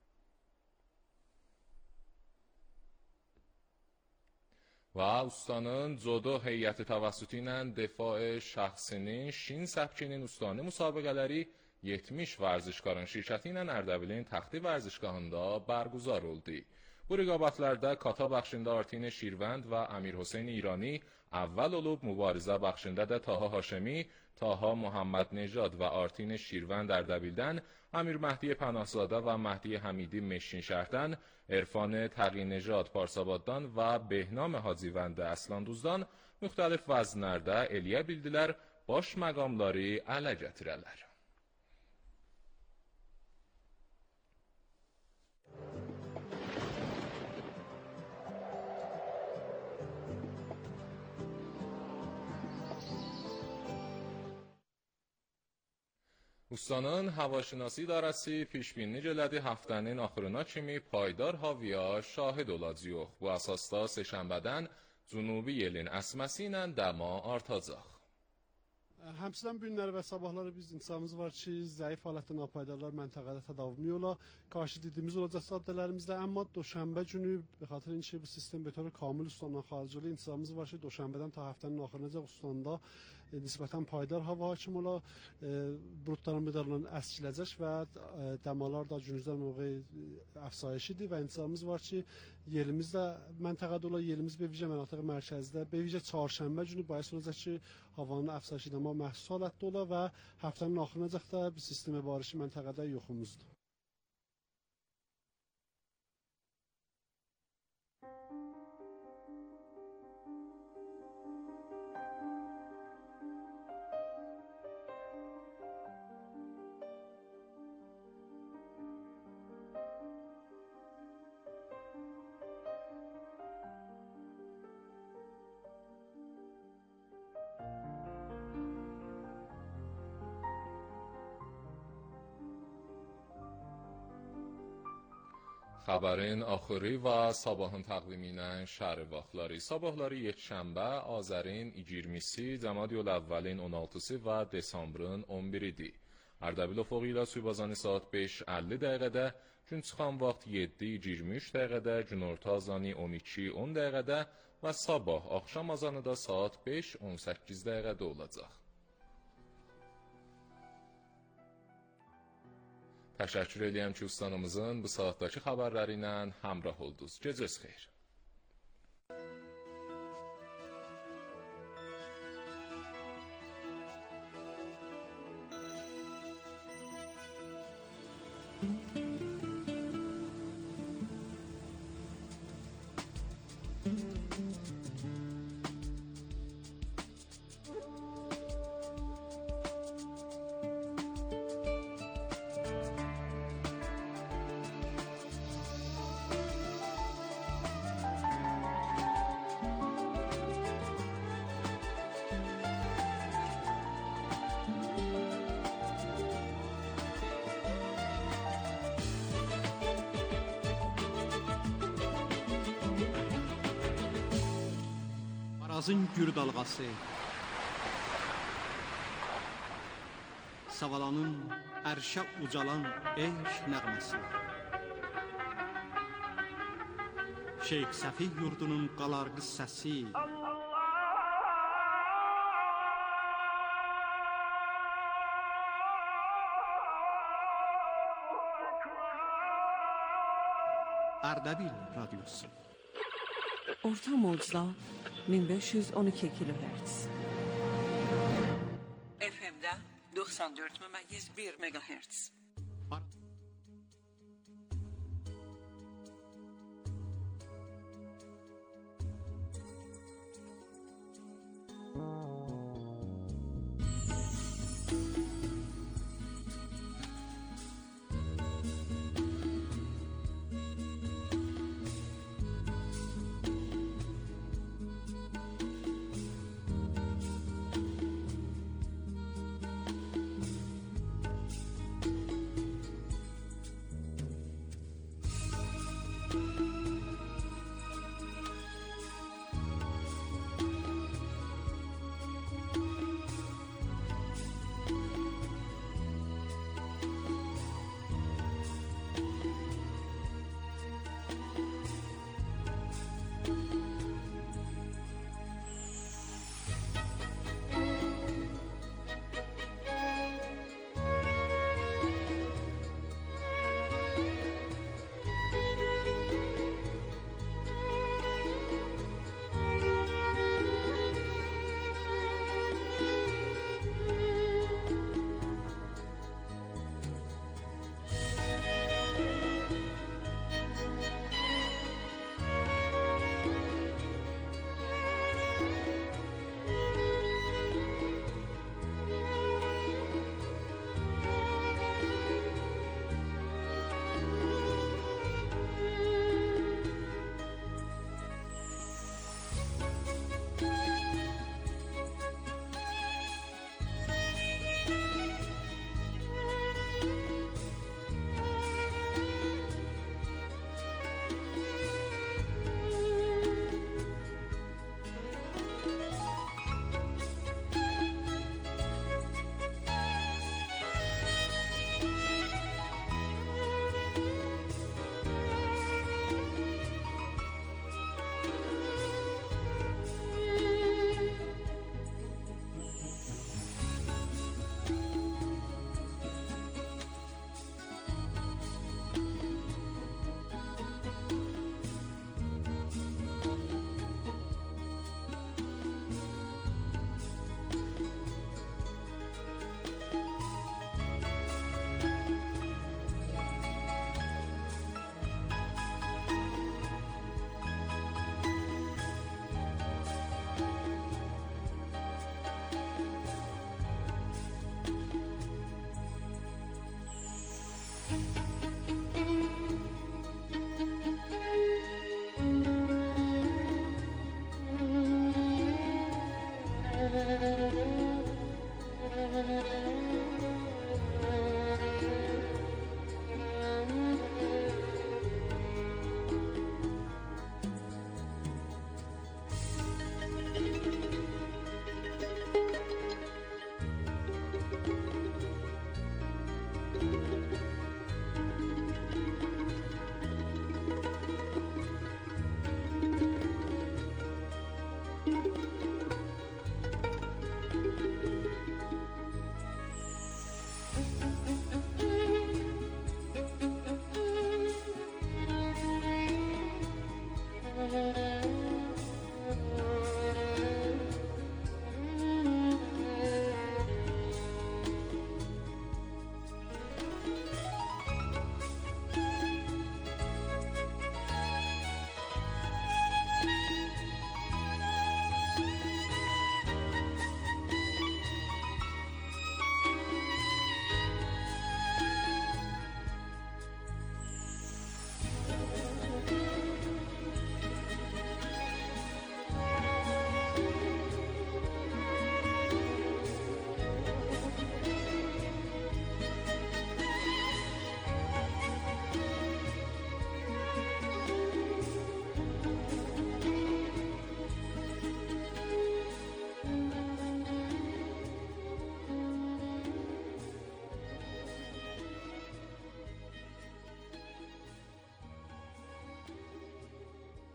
Və ustanın Codo heyəti təvəssütü ilə Defaa şəxsinin Şin səbkinin ustanı müsabiqələri 70 vərzişkarın şirkəti ilə Ərdəbilin Təxti vərzişgahında bərguzar oldu. Bu rəqabətlərdə kata bəxşində Artin Şirvənd və Əmir Hüseyn İrani اول olub mübarizə baxışında Taha Haşemi, Taha Muhammad Nejad və Artin Şirvan Dərdəbildən, Amir Məhdi Pənahzadə və Məhdi Həmidi Meşkinşəhərdən, Erfan Təqinejad Parsabaddan və Behnam Hacıvənd Əslanduzdan müxtəlif vəznlərdə eləyə bildilər, baş məqamları ələ gətirələr. Ustanın havaşinasi idarəsi pişbinlik elədi həftənin axırına kimi paydar havaya şahid olacaq. Bu əsasda seşənbədən cünubi yelin əsməsi ilə dəma artacaq. Həmçinin bu günləri və sabahları biz intisamız var ki, zəif halətdə napaydarlar məntəqədə tədavi yola qarşı dediyimiz olacaq saddələrimizdə, amma Doşənbə günü به خاطر اینکه bu sistem به طور کامل ustandan xaric ola intisamız var ki, Doşənbədən ta həftənin axırınacan ustandə nisbətən paydar hava hakim ola, buludların miqdarının əskiləcək və dəmalar da günüzdən moğay əfsayişidir və intisamız var ki, yerimizdə məntəqədə ola, yerimiz Bevicə mənatiq mərkəzdə, Bevicə çarşənbə günü bahis olacaq ki, havanın əfsayişi dəma məhsus halətdə ola və həftənin axırınacan da bir sistem barışı məntəqədə yoxumuzdur. Xəbərin axırı və sabahın təqvimi ilə şəhər vaxtları. Sabahları yekşənbə, Azərin 20-si, Cəmadiyol əvvəlin 16-sı və Desambrın 11-idir. Ərdəbil ofoqu ilə sübazani saat 5:50 dəqiqədə, gün çıxan vaxt 7:23 dəqiqədə, günorta azanı 12:10 dəqiqədə və sabah axşam azanı da saat 5:18 dəqiqədə olacaq. Təşəkkür edirəm ki, ustanımızın bu saatdakı xəbərləri ilə həmrah oldunuz. Gecəniz xeyir. Arazın gür dalğası, Savalanın ərşə ucalan eşq nəğməsi, Şeyx Səfih yurdunun qalarqı səsi, Ərdəbil radyosu. Orta mocda 1512 kilohertz. FM'de 94,1 megahertz.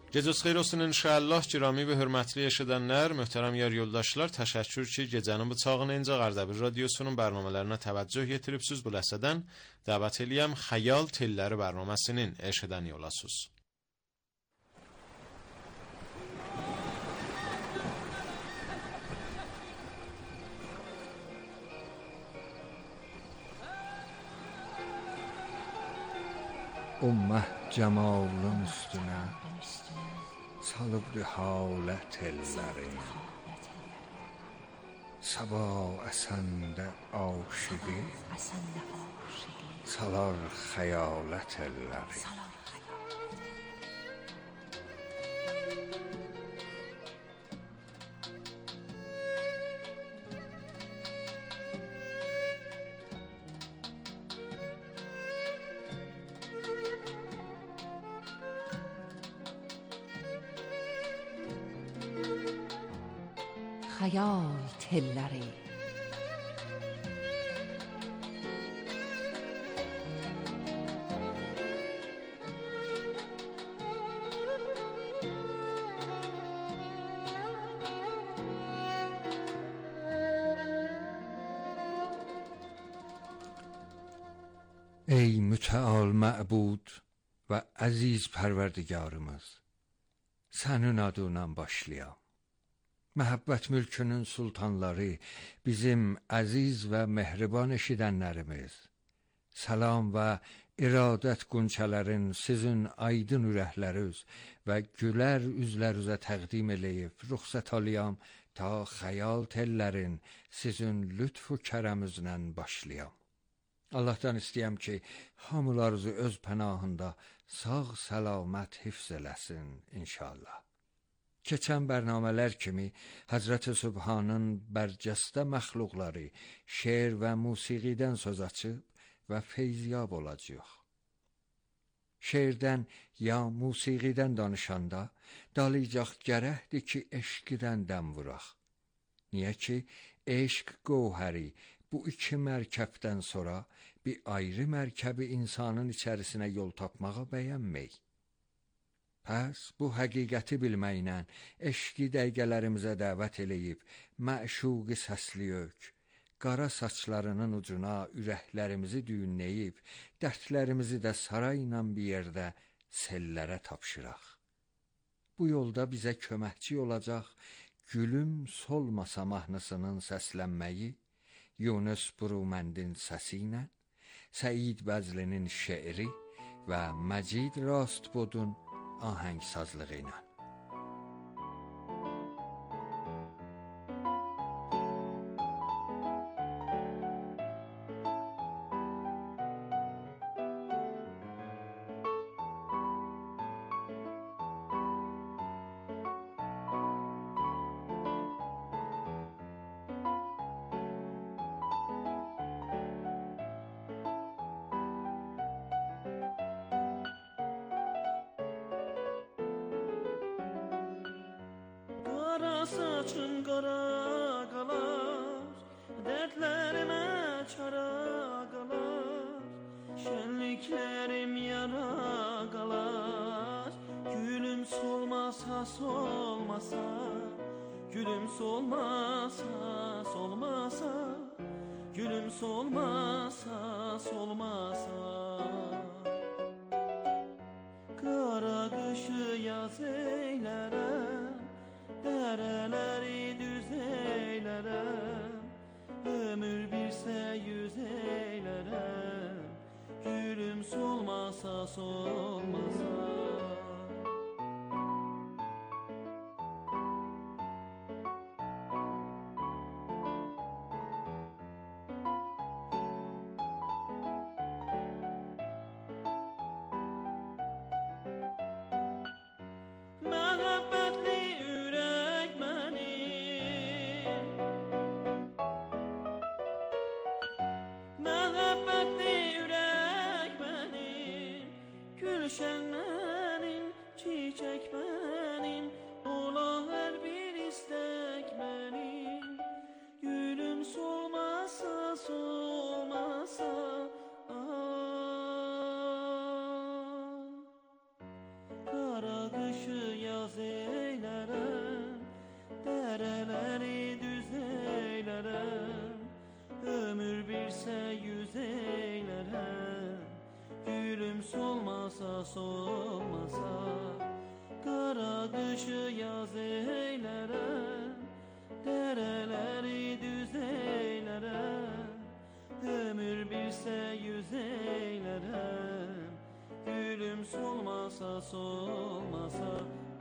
Gecəniz xeyir olsun inşallah. Girami və hörmətli eşidənlər, möhtərəm yar yoldaşlar, təşəkkür ki, gecənin bıçağını Incə Ərdəbil radiosunun bərnamələrinə təvəccüh yetiribsiniz. Bu ləhsədən dəvət eləyəm Xəyal Telləri bərnaməsinin eşidən yolasınız. Ummah cemalın üstüne salıbdı halet elleri, sabah esende aşığı salar hayalet elleri. Xəyal telləri. Ey müteal ma'bud ve aziz perverdigarımız, senin adından başlayam. Məhəbbət mülkünün sultanları, bizim əziz və mehriban eşidənlərimiz, salam və iradət qunçələrin sizin aydın ürəkləriniz və gülər üzlərinizə təqdim eləyib, ruxsat alıyam ta xəyal tellərin sizin lütfu kərəmizlə başlayam. Allahdan istəyəm ki, hamılarınızı öz pənahında sağ səlamət hifz eləsin inşallah. Keçən bərnamələr kimi Həzrət-i Sübhanın bərcəstə məxluqları şeir və musiqidən söz açıb və feyziyab olacaq. Şeirdən ya musiqidən danışanda dalayacaq gərəkdir ki, eşqidən dəm vuraq. Niyə ki, eşq qovhəri bu iki mərkəbdən sonra bir ayrı mərkəbi insanın içərisinə yol tapmağa bəyənmək. Pəs bu həqiqəti bilməklə eşqi dəqiqələrimizə dəvət eləyib, məşuqi səsliyök, qara saçlarının ucuna ürəklərimizi düyünləyib, dərdlərimizi də sarayla bir yerdə sellərə tapşıraq. Bu yolda bizə köməkçi olacaq Gülüm solmasa mahnısının səslənməyi, Yunus Buruməndin səsi ilə, Səid Bəzlinin şeiri və Məcid Rastbodun ahəngsazlığı ilə. Qara saçın qara qalar, dərdlərimə çara qalar, şənliklərim yara qalar, gülüm solmasa solmasa, gülüm solmasa solmasa, gülüm solmasa solmasa. Qara qışı yaz eylərəm, dərələri düz eylərəm, ömür birsə yüz eylərəm, gülüm solmasa solmasa. Məhəbbətli ürək mənim, məhəbbətli ürək mənim, gülşən mənim, çiçək mənim, ola hər bir istək mənim, gülüm solmasa solmasa. Qara qışı solmasa Qara qışı yaz eylərəm Dərələri düz eylərəm Ömür bilsə yüz eylərəm Gülüm solmasa solmasa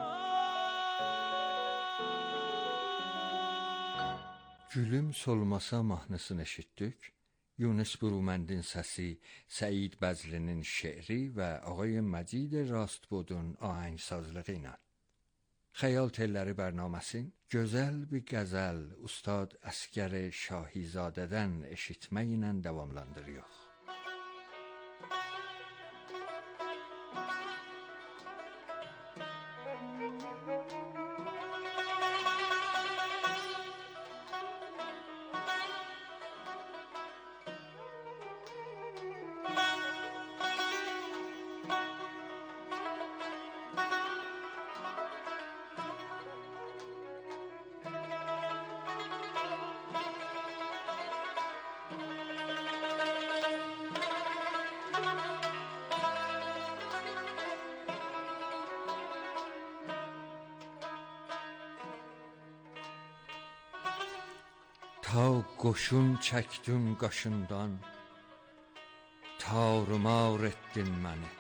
Gülüm solmasa mahnısını eşitdik. Yunus Buruməndin səsi, Səid Bəzlinin şeiri və Ağay Məcid Rastbodun ahəngsazlığı ilə. Xəyal telləri bərnaməsin gözəl bir qəzəl Ustad Əsgər Şahizadədən eşitməklə davamlandırıyor. Ta qoşun çəkdin qaşından, tarumar etdin məni.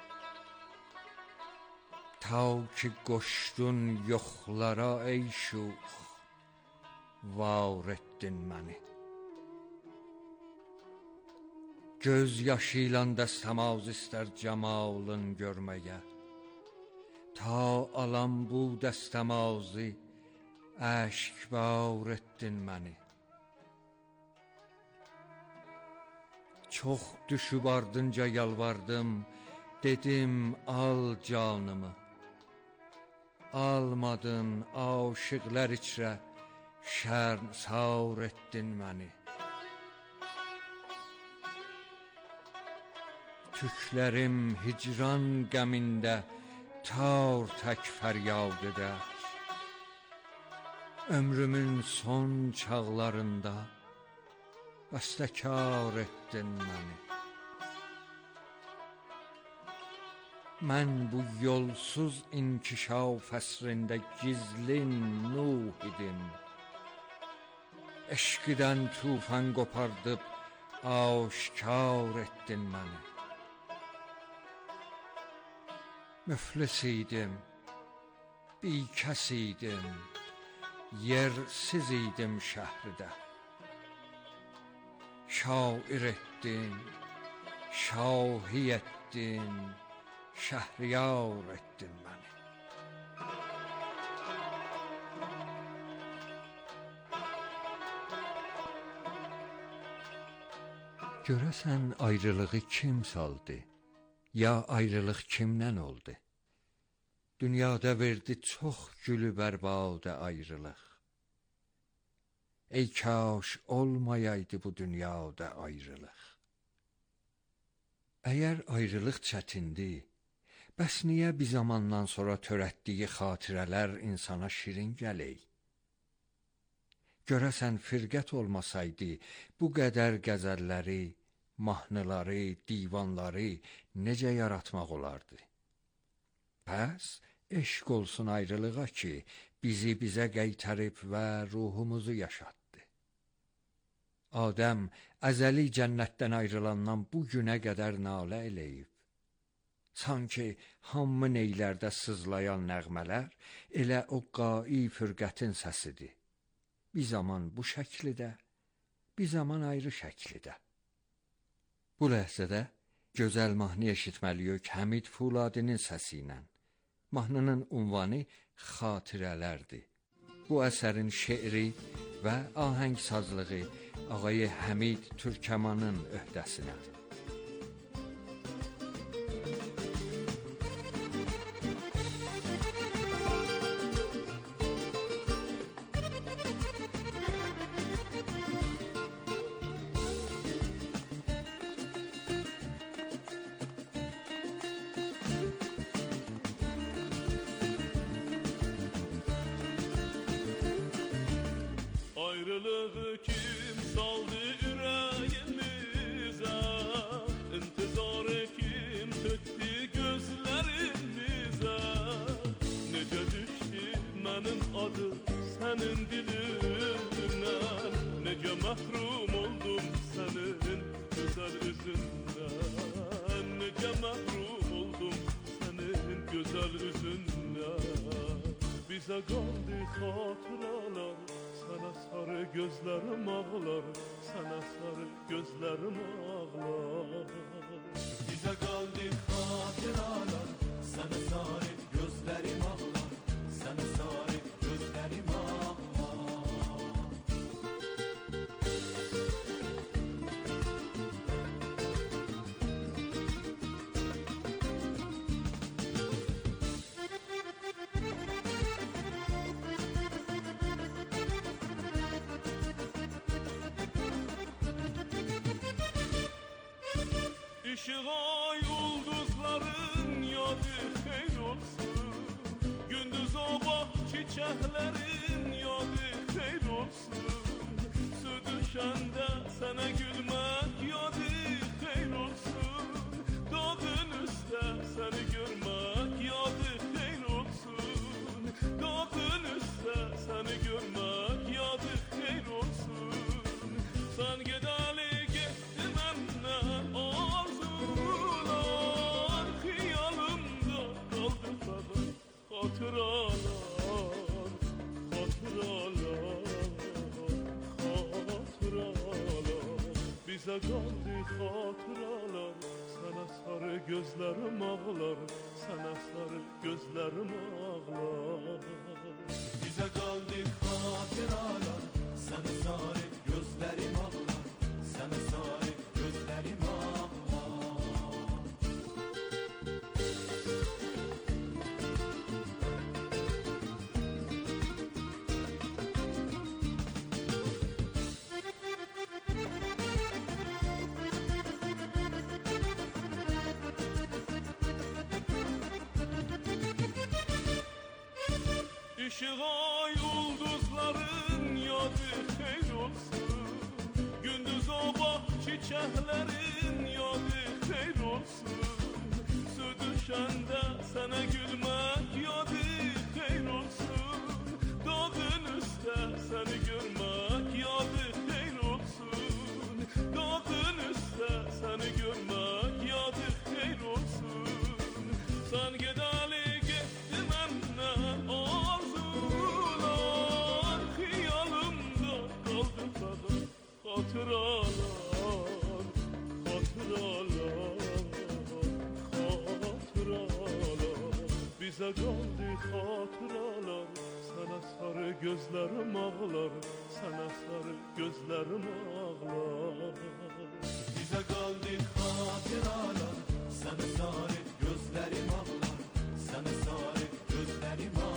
Ta ki qoşdun yoxlara ey şux, var etdin məni. Göz yaşı ilə dəstəmaz istər camalın görməyə. Ta alam bu dəstəmazı, əşk var etdin məni. Çox düşüb ardınca yalvardım, dedim al canımı. Almadın aşıqlar içrə, şərnsar etdin məni. Tüklərim hicran qəmində, tar tək fəryad edər. Ömrümün son çağlarında, bəstəkar etdin məni. Mən bu yolsuz inkişaf əsrində gizlin Nuh idim. Eşqidən tufan qopardıb, aşkar etdin məni. Müflis idim, bikəs idim, yersiz idim şəhridə. Şair etdin, şahi etdin, şəhriyar etdin məni. Görəsən ayrılığı kim saldı? Ya ayrılıq kimdən oldu? Dünyada verdi çox gülü bərbadə ayrılıq. Ey kaş olmayaydı bu dünyada ayrılıq. Əgər ayrılıq çətindir, bəs niyə bir zamandan sonra törətdiyi xatirələr insana şirin gələk? Görəsən firqət olmasaydı, bu qədər qəzəlləri, mahnıları, divanları necə yaratmaq olardı? Bəs eşq olsun ayrılığa ki, bizi bizə qaytarıb və ruhumuzu yaşatdı. Adəm əzəli cənnətdən ayrılandan bu günə qədər nalə eləyib. Sanki hamı neylərdə sızlayan nəğmələr elə o qai firqətin səsidir. Bir zaman bu şəklidə, bir zaman ayrı şəklidə. Bu ləhzədə gözəl mahnı eşitməliyik Həmid Fuladinin səsi ilə. Mahnının ünvanı Xatirələrdir. Bu əsərin şeiri və ahəngsazlığı Ağay Həmid Türkəmanın öhdəsinədir. Ayrılığı kim saldı ürəyimizə? məhrum oldum sənin gözəl üzündən. Necə məhrum oldum sənin gözəl üzündən. Bizə qaldı xatıralar, sənə sarı gözlərim ağlar, sənə sarı gözlərim ağlar. Bizə qaldı xatıralar, sənə sarı gözlərim ağlar, sənə sarı gözlərim ağlar. Işığa ulduzların yadı xeyr olsun, gündüz oba çiçeklerin yadı xeyr olsun. Su düşende sana gülmek yadı xeyr olsun, dağın üstte seni görmek yadı xeyr olsun, dağın üstte seni görmek yadı xeyr olsun. Sen gedali gitti menden arzular, xiyalımda kaldı fakat hatıralar, hatıralar, hatıralar. Bize kaldı hatıralar, sana sarı gözlerim ağlar, sana sarı gözlerim ağlar. Bize kaldı hatıralar, sana sarı gözlerim ağlar, sana sarı gözlerim ağlar. Işığa ulduzların yadı xeyr olsun, gündüz oba çiçeklerin yadı xeyr olsun. Su düşende sana gülmek yadı xeyr olsun, dağın üstte seni görmek yadı xeyr olsun, dağın üstte seni görmek yadı xeyr olsun. Sen gedali gitti menden arzular, xiyalımda kaldı fakat hatıralar, hatıralar, hatıralar. Bize kaldı hatıralar, sana sarı gözlerim ağlar, sana sarı gözlerim ağlar. Bize kaldı hatıralar, sana sarı gözlerim ağlar, sana sarı gözlerim ağlar.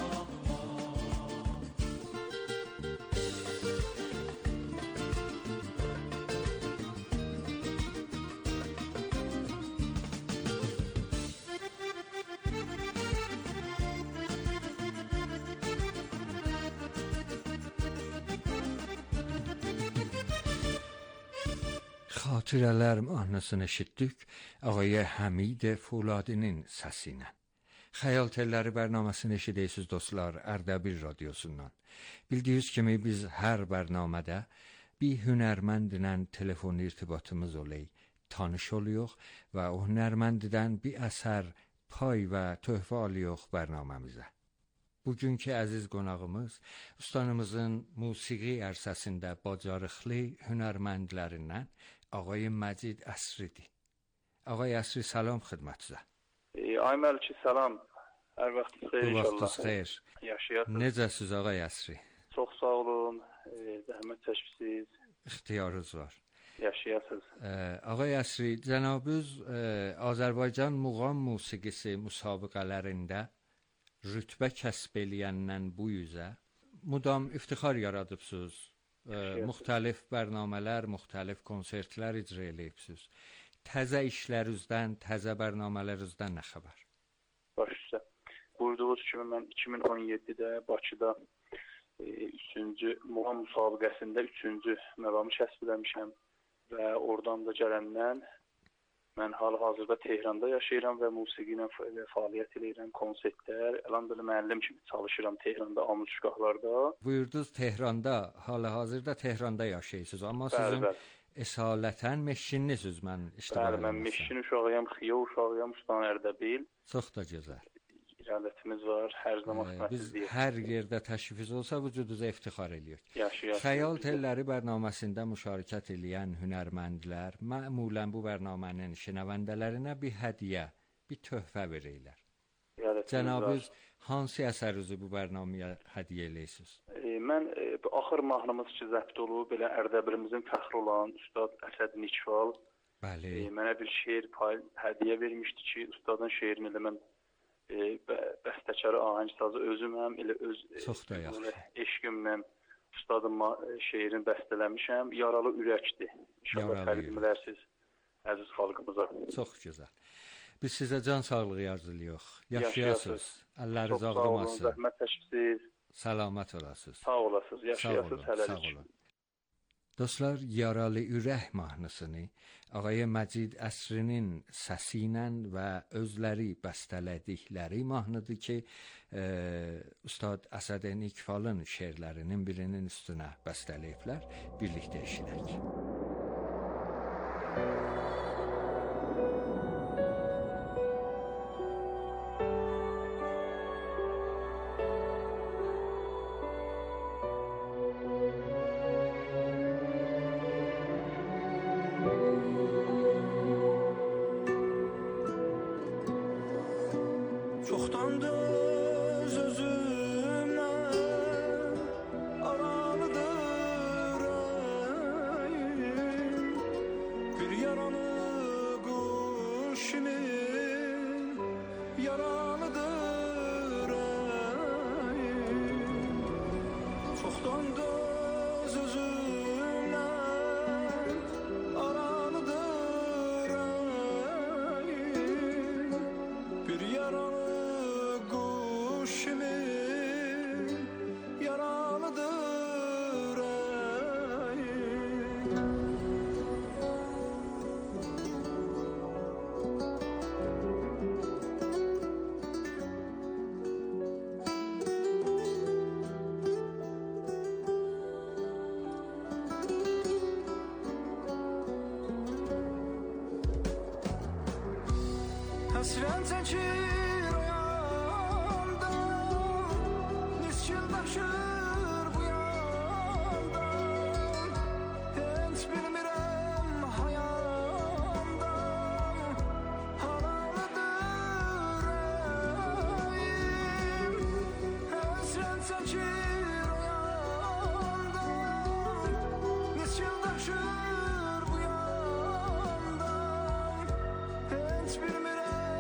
Xatirələr mahnısını eşitdik ağay Həmid Fuladinin səsi ilə. Xəyal telləri bərnaməsini eşidirsiniz dostlar Ərdəbil radiosundan. Bildiyiniz kimi biz hər bərnamədə bir hünərməndlə telefon irtibatımız olay, tanış oluyor və o hünərmənddən bir əsər, pay və töhfə alıyor bərnaməmizə. Bugünkü əziz qonağımız ustanımızın musiqi ərsəsində bacarıqlı hünərməndlərindən آقای مجید عصری‌dir. آقای عصری سلام خدمتinize. Ay Məlki salam. Hər vaxtınız xeyir inşallah. Vaxtınız xeyir. Yaşayasınız. Necəsiz ağay Əsri? Çox sağ olun. Zəhmət çəkmisiniz. İxtiyarınız var. Yaşayasınız. Ağay Əsri, cənabınız Azərbaycan muğam musiqisi müsabiqələrində rütbə kəsb eləyəndən bu yüzə mudam iftixar yaradıbsınız. Müxtəlif bərnamələr, müxtəlif konsertlər icra eləyibsiniz. Təzə işlərinizdən, təzə bərnamələrinizdən nə xəbər? Baş üstə. Buyurduğunuz kimi mən 2017-də Bakıda 3-cü muğam müsabiqəsində 3-cü məqamı kəsb eləmişəm və oradan da gələndən Mən hal-hazırda Tehranda yaşayıram və musiqi ilə fəaliyyət edirəm, konsertlər, elan belə müəllim kimi çalışıram Tehranda, amuşgahlarda. Buyurdunuz Tehranda, hal-hazırda Tehranda yaşayırsınız, amma sizin əsalətən meşçinisiniz, mən iştibar edirəm. Bəli, mən meşçin uşağıyam, xiyo uşağıyam, Ustan Ərdəbil. Çox da gözəl. İrələtimiz var, hər zaman Biz hər yerdə təşrifiniz olsa vücudunuza iftixar edirik. Yaşayır. Xəyal telləri bərnaməsində müşarikət edən hünərməndlər məmulən bu bərnamənin şinavəndələrinə bir hədiyyə, bir töhfə verirlər. Cənabınız hansı əsərinizi bu bərnaməyə hədiyyə edirsiniz? Mən axır mahnımız ki zəbt olub, belə Ərdəbilimizin fəxri olan Ustad Əsəd Nikfal mənə bir şeir hədiyyə vermişdi ki, ustadın şeirini elə mən bəstəkarı, ahəngsazı özüməm, elə öz eşqimlə ustadın şeirini bəstələmişəm. Yaralı ürəkdir. İnşallah təqdim edərsiniz əziz xalqımıza. Çox gözəl. Biz sizə can sağlığı arzulayırıq. Yaşayasınız. Əlləriniz ağrımasın. Zəhmət çəksiniz. Səlamət olasınız. Sağ olasınız. Yaşayasınız hələlik. Dostlar, Yaralı Ürək mahnısını Ağay Məcid Əsrinin səsi ilə və özləri bəstələdikləri mahnıdır ki, Ustad Əsəd Nikfalın şeirlərinin birinin üstünə bəstələyiblər. Birlikdə eşidək. Hasret çəkir oyanda, niskin daşır bu yanda, heç bilmirəm hayandan, haralıdır ürəyim. Hasret çəkir oyanda, niskin daşır bu yanda, heç bilmirəm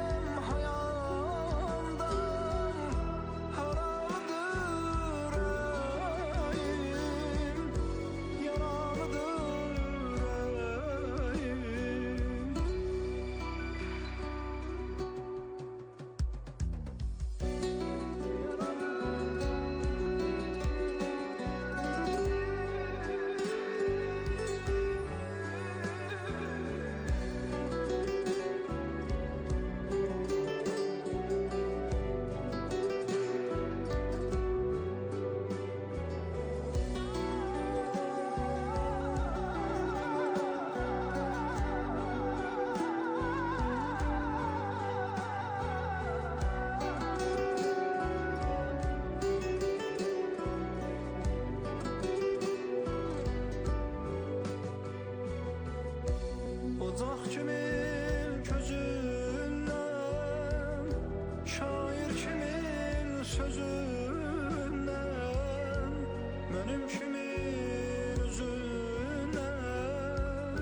Ocaq kimin közündən, şair kimin sözündən, mənim kimin üzündən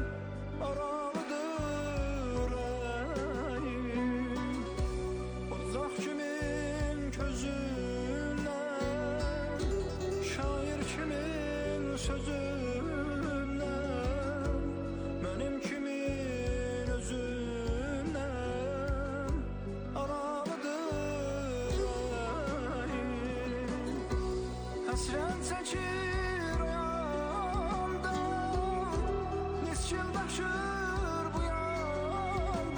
aralıdır ürəyim. Ocaq kimin közündən, şair kimin sözündən, mənim kimin hasret çəkir oyanda, niskin daşır bu yanda.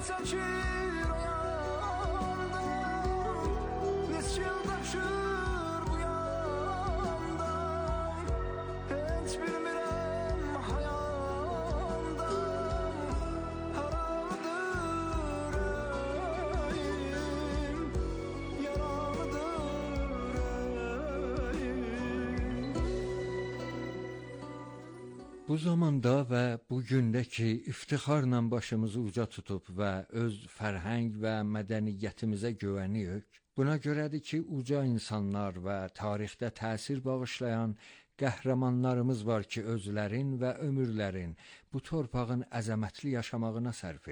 seçir ayağımdan Neçə yıl daşır bu yandan Heç bilmirəm hayaldan Haramıdır öyüm Yaramıdır öyüm Bu zamanda ve bugündə ki iftixarla başımızı uca tutub və öz fərhəng və mədəniyyətimizə güvənirik, buna görədir ki, uca insanlar və tarixdə təsir bağışlayan qəhrəmanlarımız var ki, özlərin və ömürlərin bu torpağın əzəmətli yaşamağına sərf